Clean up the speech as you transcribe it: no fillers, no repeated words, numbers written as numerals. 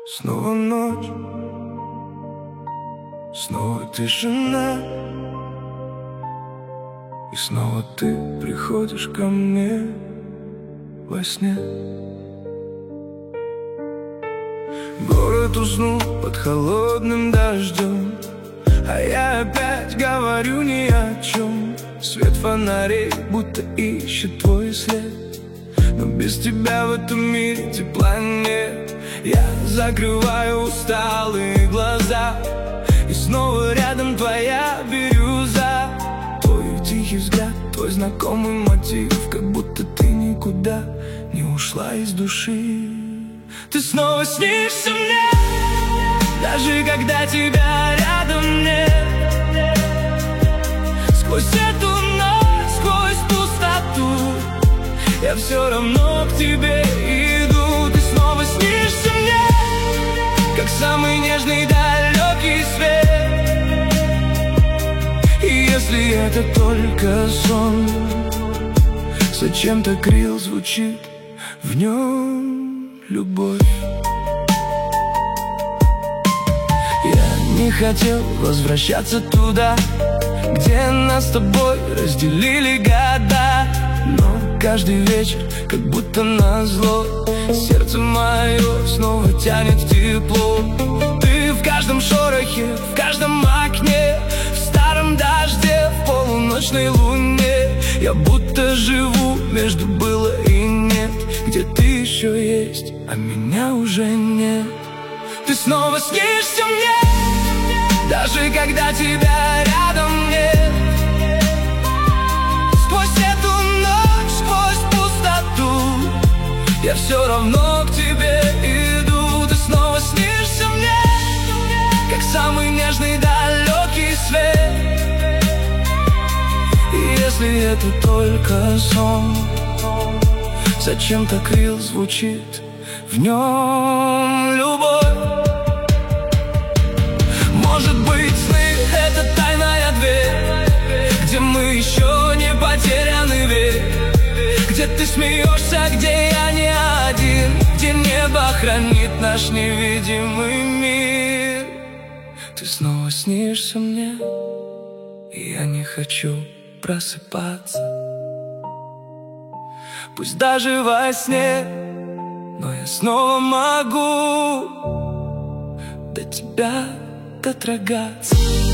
Снова ночь, снова тишина, и снова ты приходишь ко мне во сне. Город уснул под холодным дождем, а я опять говорю ни о чем. Свет фонарей будто ищет твой след, но без тебя в этом мире тепла нет. Я закрываю усталые глаза, и снова рядом твоя бирюза. Твой тихий взгляд, твой знакомый мотив, как будто ты никуда не ушла из души. Ты снова снишься мне, даже когда тебя рядом нет. Сквозь эту ночь, сквозь пустоту, я все равно к тебе иду. Ты снова снишься мне, как самый нежный далекий свет. И если это только сон, зачем так рил звучит в нем любовь? Я не хотел возвращаться туда, где нас с тобой разделили года, но каждый вечер, как будто назло, сердце мое снова тянет в тепло. Ты в каждом шорохе, в каждом окне, в старом дожде, в полуночной луне. Я будто живу между было и нет, где ты еще есть, а меня уже нет. Ты снова снишься мне, даже когда тебя рядом нет. Сквозь эту ночь, сквозь пустоту, я все равно к тебе иду. Ты снова снишься мне, как самый нежный далекий свет. И если это только сон, зачем так рил звучит в нем любовь? Может быть, сны — это тайная дверь, где мы еще не потеряны, верь. Где ты смеешься, где я не один, где небо хранит наш невидимый мир. Ты снова снишься мне, и я не хочу просыпаться. Пусть даже во сне, но я снова могу до тебя дотрагаться.